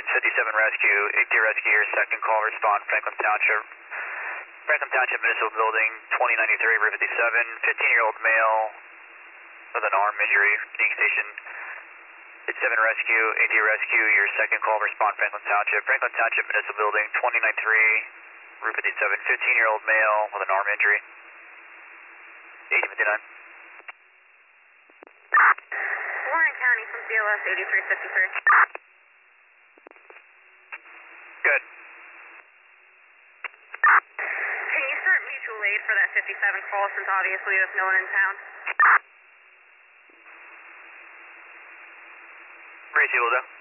57 Rescue, 8D Rescue, your second call, respond, Franklin Township. Franklin Township Municipal Building, 2093, Route 57, 15-year-old male with an arm injury, Unique Station. 57 Rescue, 8D Rescue, your second call, respond, Franklin Township. Franklin Township Municipal Building, 2093, Route 57, 15-year-old male with an arm injury. 8059. Warren County from CLS 8353. Good. Can you start mutual aid for that 57 call since obviously there's no one in town? Racy, will do.